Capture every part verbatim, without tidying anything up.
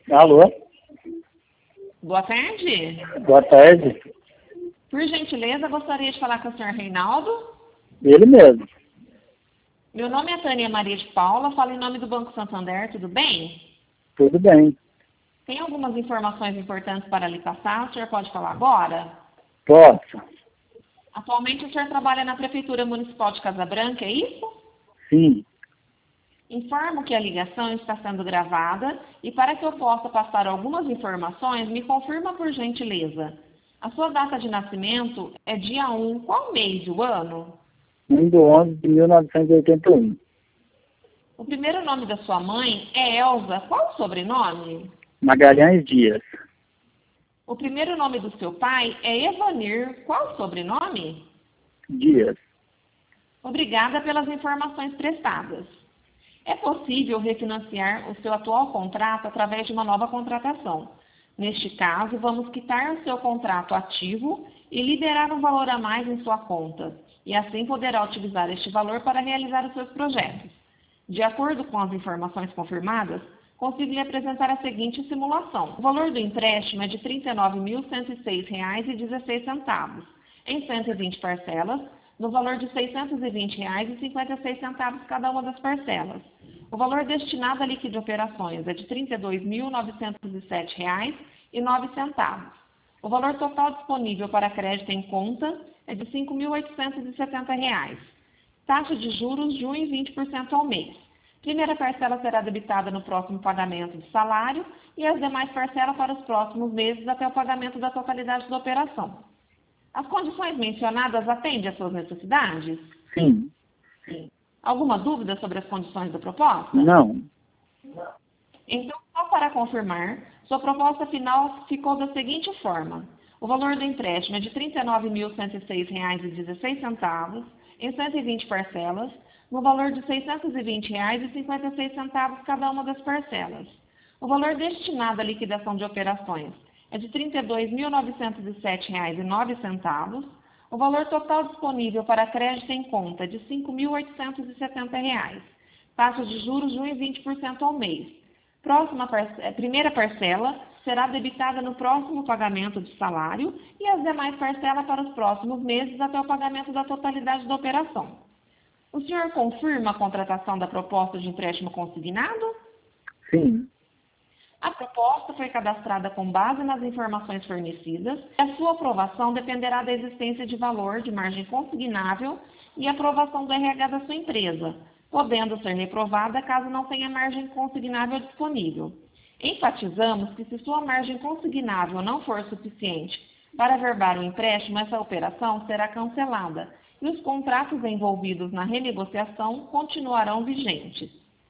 Alô? Boa tarde. Boa tarde. Por gentileza, gostaria de falar com o senhor Reinaldo. Ele mesmo. Meu nome é Tânia Maria de Paula, falo em nome do Banco Santander, tudo bem? Tudo bem. Tem algumas informações importantes para lhe passar, o senhor pode falar agora? Posso? Atualmente o senhor trabalha na Prefeitura Municipal de Casa Branca, é isso? Sim. Informo que a ligação está sendo gravada e para que eu possa passar algumas informações, me confirma por gentileza. A sua data de nascimento é dia um, qual mês do ano? um do onze de mil novecentos e oitenta e um. O primeiro nome da sua mãe é Elza, qual o sobrenome? Magalhães Dias. O primeiro nome do seu pai é Evanir, qual o sobrenome? Dias. Obrigada pelas informações prestadas. É possível refinanciar o seu atual contrato através de uma nova contratação. Neste caso, vamos quitar o seu contrato ativo e liberar um valor a mais em sua conta, e assim poderá utilizar este valor para realizar os seus projetos. De acordo com as informações confirmadas, consigo lhe apresentar a seguinte simulação. O valor do empréstimo é de trinta e nove mil cento e seis reais e dezesseis centavos, em cento e vinte parcelas, no valor de seiscentos e vinte reais e cinquenta e seis centavos cada uma das parcelas. O valor destinado à liquide de operações é de trinta e dois mil novecentos e sete reais e nove centavos. O valor total disponível para crédito em conta é de cinco mil oitocentos e setenta reais. Taxa de juros de um vírgula vinte por cento ao mês. Primeira parcela será debitada no próximo pagamento de salário e as demais parcelas para os próximos meses até o pagamento da totalidade da operação. As condições mencionadas atendem às suas necessidades? Sim. Sim. Alguma dúvida sobre as condições da proposta? Não. Então, só para confirmar, sua proposta final ficou da seguinte forma. O valor do empréstimo é de trinta e nove mil cento e seis reais e dezesseis centavos, em cento e vinte parcelas, no valor de seiscentos e vinte reais e cinquenta e seis centavos cada uma das parcelas. O valor destinado à liquidação de operações é de trinta e dois mil novecentos e sete reais e nove centavos. O valor total disponível para crédito em conta é de cinco mil oitocentos e setenta reais. Taxa de juros de um vírgula vinte por cento ao mês. Próxima parce... Primeira parcela será debitada no próximo pagamento de salário e as demais parcelas para os próximos meses até o pagamento da totalidade da operação. O senhor confirma a contratação da proposta de empréstimo consignado? Sim. A proposta foi cadastrada com base nas informações fornecidas e a sua aprovação dependerá da existência de valor de margem consignável e aprovação do R H da sua empresa, podendo ser reprovada caso não tenha margem consignável disponível. Enfatizamos que se sua margem consignável não for suficiente para averbar o empréstimo, essa operação será cancelada e os contratos envolvidos na renegociação continuarão vigentes.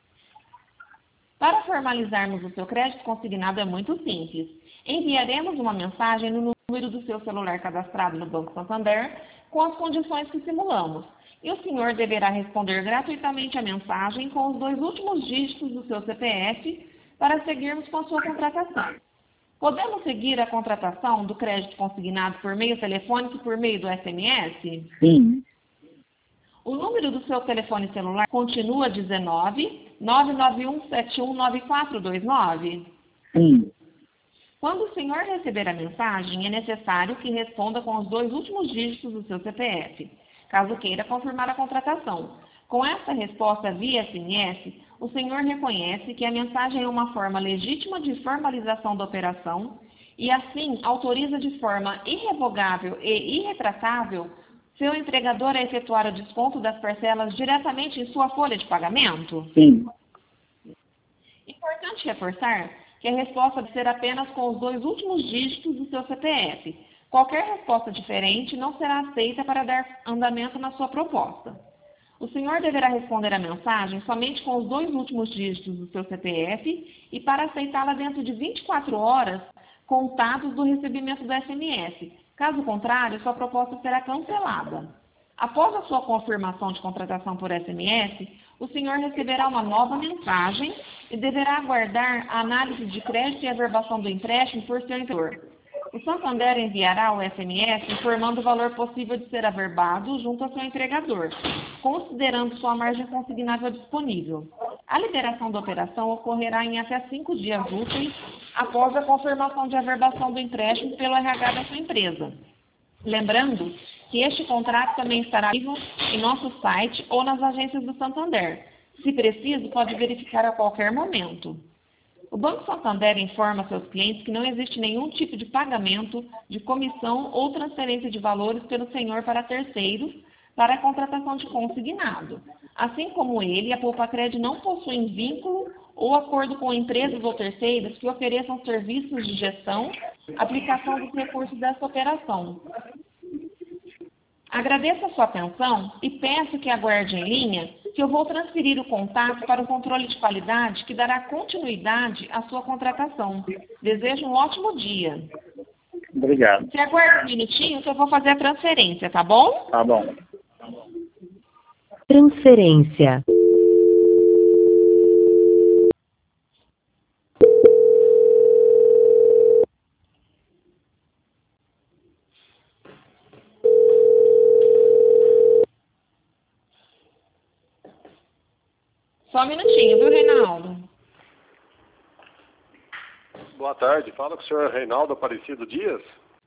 Para formalizarmos o seu crédito consignado é muito simples. Enviaremos uma mensagem no número do seu celular cadastrado no Banco Santander com as condições que simulamos. E o senhor deverá responder gratuitamente a mensagem com os dois últimos dígitos do seu C P F para seguirmos com a sua contratação. Podemos seguir a contratação do crédito consignado por meio telefônico e por meio do S M S? Sim. O número do seu telefone celular continua dezenove, nove nove um sete um nove quatro dois nove? Sim. Quando o senhor receber a mensagem, é necessário que responda com os dois últimos dígitos do seu C P F, caso queira confirmar a contratação. Com essa resposta via S M S, o senhor reconhece que a mensagem é uma forma legítima de formalização da operação e, assim, autoriza de forma irrevogável e irretratável seu empregador a efetuar o desconto das parcelas diretamente em sua folha de pagamento? Sim. Importante reforçar que a resposta deve ser apenas com os dois últimos dígitos do seu C P F. Qualquer resposta diferente não será aceita para dar andamento na sua proposta. O senhor deverá responder a mensagem somente com os dois últimos dígitos do seu C P F e para aceitá-la dentro de vinte e quatro horas contados do recebimento do S M S. Caso contrário, sua proposta será cancelada. Após a sua confirmação de contratação por S M S, o senhor receberá uma nova mensagem e deverá aguardar a análise de crédito e averbação do empréstimo por seu interior. O Santander enviará o S M S informando o valor possível de ser averbado junto ao seu entregador, considerando sua margem consignável disponível. A liberação da operação ocorrerá em até cinco dias úteis após a confirmação de averbação do empréstimo pelo R H da sua empresa. Lembrando que este contrato também estará ativo em nosso site ou nas agências do Santander. Se preciso, pode verificar a qualquer momento. O Banco Santander informa seus clientes que não existe nenhum tipo de pagamento de comissão ou transferência de valores pelo senhor para terceiros para a contratação de consignado. Assim como ele, a Poupa-Cred não possui vínculo ou acordo com empresas ou terceiros que ofereçam serviços de gestão, aplicação dos recursos dessa operação. Agradeço a sua atenção e peço que aguarde em linha que eu vou transferir o contato para o controle de qualidade que dará continuidade à sua contratação. Desejo um ótimo dia. Obrigado. Se aguarde um minutinho que eu vou fazer a transferência, tá bom? Tá bom. Transferência. Só um minutinho, viu, Reinaldo? Boa tarde, fala com o senhor Reinaldo Aparecido Dias.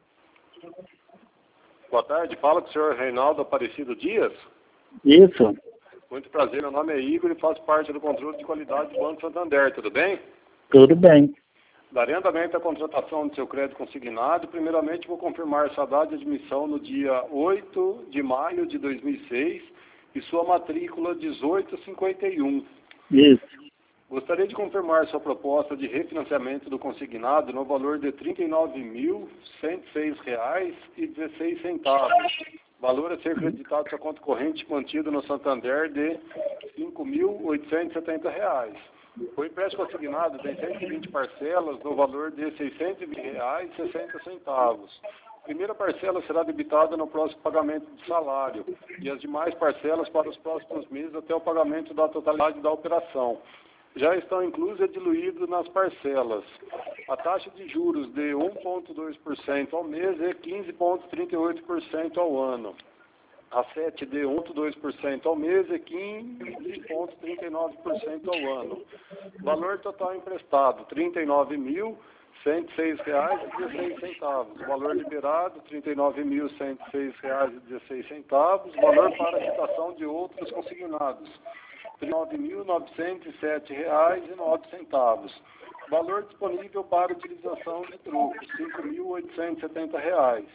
Boa tarde, fala com o senhor Reinaldo Aparecido Dias. Isso. Muito prazer, meu nome é Igor e faço parte do controle de qualidade do Banco Santander, tudo bem? Tudo bem. Darei andamento à contratação do seu crédito consignado. Primeiramente, vou confirmar sua data de admissão no dia oito de maio de dois mil e seis e sua matrícula dezoito cinquenta e um. Isso. Gostaria de confirmar sua proposta de refinanciamento do consignado no valor de trinta e nove mil cento e seis reais e dezesseis centavos. Valor a ser creditado à sua conta corrente mantido no Santander de cinco mil oitocentos e setenta reais. O empréstimo consignado tem cento e vinte parcelas no valor de seiscentos e vinte reais e sessenta centavos. A primeira parcela será debitada no próximo pagamento de salário e as demais parcelas para os próximos meses até o pagamento da totalidade da operação. Já estão inclusas e diluídas nas parcelas. A taxa de juros de um vírgula dois por cento ao mês e quinze vírgula trinta e oito por cento ao ano. A sete de um vírgula dois por cento ao mês e quinze vírgula trinta e nove por cento ao ano. Valor total emprestado, trinta e nove mil cento e seis reais e dezesseis centavos. Valor liberado, trinta e nove mil cento e seis reais e dezesseis centavos. Valor para quitação de outros consignados, trinta e nove mil novecentos e sete reais e nove centavos. Valor disponível para utilização de troco, cinco mil oitocentos e setenta reais.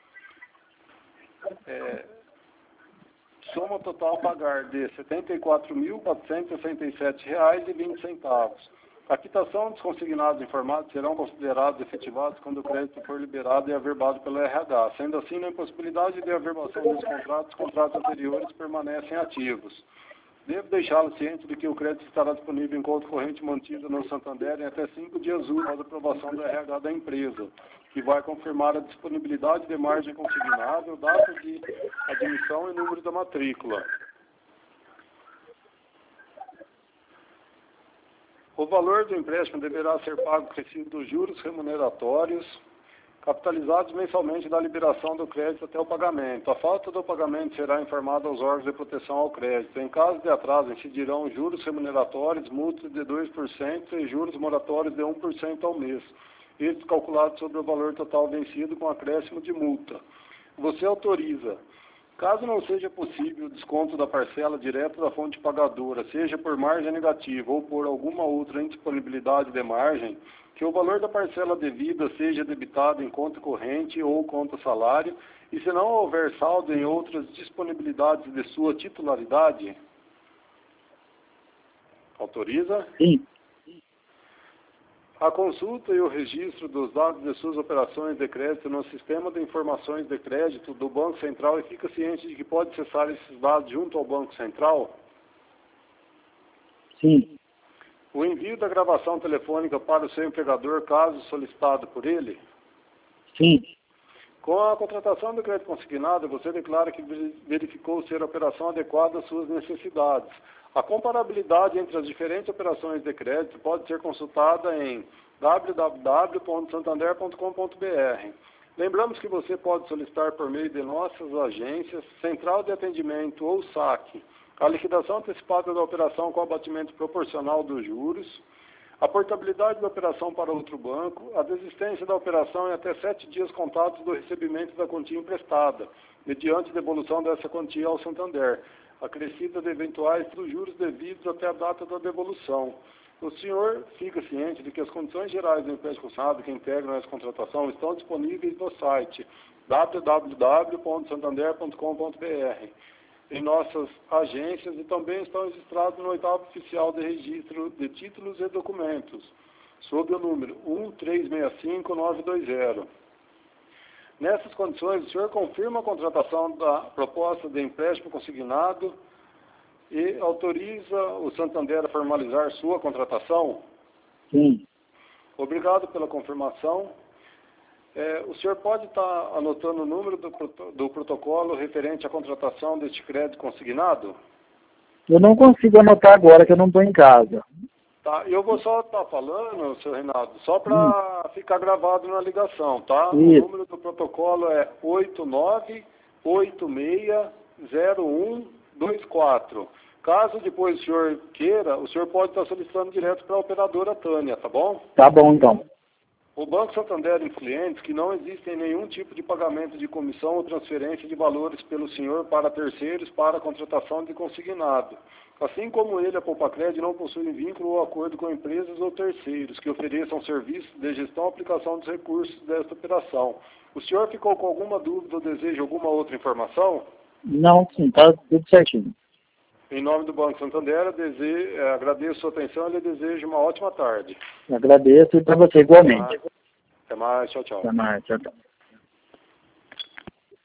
É, soma total a pagar de setenta e quatro mil quatrocentos e sessenta e sete reais e vinte centavos. A quitação dos consignados informados serão considerados efetivados quando o crédito for liberado e averbado pelo R H. Sendo assim, na impossibilidade de averbação dos contratos, os contratos anteriores permanecem ativos. Devo deixá-lo ciente de que o crédito estará disponível em conta corrente mantida no Santander em até cinco dias úteis após a aprovação do R H da empresa, que vai confirmar a disponibilidade de margem consignável, data de admissão e número da matrícula. O valor do empréstimo deverá ser pago acrescido dos juros remuneratórios, capitalizados mensalmente da liberação do crédito até o pagamento. A falta do pagamento será informada aos órgãos de proteção ao crédito. Em caso de atraso, incidirão juros remuneratórios, multas de dois por cento e juros moratórios de um por cento ao mês. Estes calculados sobre o valor total vencido com acréscimo de multa. Você autoriza. Caso não seja possível o desconto da parcela direto da fonte pagadora, seja por margem negativa ou por alguma outra indisponibilidade de margem, que o valor da parcela devida seja debitado em conta corrente ou conta salário, e se não houver saldo em outras disponibilidades de sua titularidade, autoriza? Sim. A consulta e o registro dos dados de suas operações de crédito no Sistema de Informações de Crédito do Banco Central e fica ciente de que pode acessar esses dados junto ao Banco Central? Sim. O envio da gravação telefônica para o seu empregador, caso solicitado por ele? Sim. Com a contratação do crédito consignado, você declara que verificou ser a operação adequada às suas necessidades. A comparabilidade entre as diferentes operações de crédito pode ser consultada em w w w ponto santander ponto com ponto b r. Lembramos que você pode solicitar por meio de nossas agências, central de atendimento ou saque, a liquidação antecipada da operação com abatimento proporcional dos juros, a portabilidade da operação para outro banco, a desistência da operação em até sete dias contados do recebimento da quantia emprestada, mediante devolução dessa quantia ao Santander, acrescida de eventuais dos juros devidos até a data da devolução. O senhor fica ciente de que as condições gerais do empréstimo consignado que integram essa contratação estão disponíveis no site w w w ponto santander ponto com ponto b r, em nossas agências, e também estão registrados no oitavo oficial de registro de títulos e documentos, sob o número um três seis cinco nove dois zero. Nessas condições, o senhor confirma a contratação da proposta de empréstimo consignado e autoriza o Santander a formalizar sua contratação? Sim. Obrigado pela confirmação. É, o senhor pode estar anotando o número do, do protocolo referente à contratação deste crédito consignado? Eu não consigo anotar agora, que eu não estou em casa. Tá, eu vou só estar falando, senhor Reinaldo, só para hum. ficar gravado na ligação, tá? Isso. O número do protocolo é oito nove oito seis zero um dois quatro. Caso depois o senhor queira, o senhor pode estar solicitando direto para a operadora Tânia, tá bom? Tá bom, então. O Banco Santander informa clientes que não existe nenhum tipo de pagamento de comissão ou transferência de valores pelo senhor para terceiros para a contratação de consignado. Assim como ele, a Poupacred não possui vínculo ou acordo com empresas ou terceiros que ofereçam serviços de gestão e aplicação dos recursos desta operação. O senhor ficou com alguma dúvida ou deseja alguma outra informação? Não, sim, tá tudo certinho. Em nome do Banco Santander, eu desejo, eh, agradeço a sua atenção e lhe desejo uma ótima tarde. Agradeço, e para você igualmente. Até mais, tchau, tchau. Até mais, tchau, tchau.